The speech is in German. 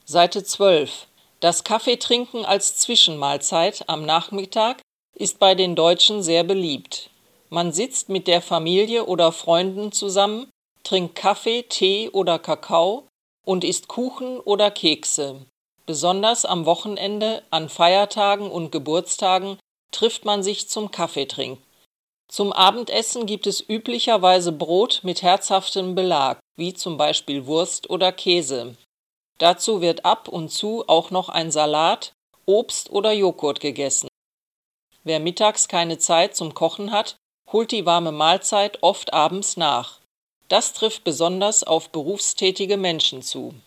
Seite 12. Das Kaffeetrinken als Zwischenmahlzeit am Nachmittag ist bei den Deutschen sehr beliebt. Man sitzt mit der Familie oder Freunden zusammen, trinkt Kaffee, Tee oder Kakao und isst Kuchen oder Kekse. Besonders am Wochenende, an Feiertagen und Geburtstagen trifft man sich zum Kaffeetrinken. Zum Abendessen gibt es üblicherweise Brot mit herzhaftem Belag, wie zum Beispiel Wurst oder Käse. Dazu wird ab und zu auch noch ein Salat, Obst oder Joghurt gegessen. Wer mittags keine Zeit zum Kochen hat, holt die warme Mahlzeit oft abends nach. Das trifft besonders auf berufstätige Menschen zu.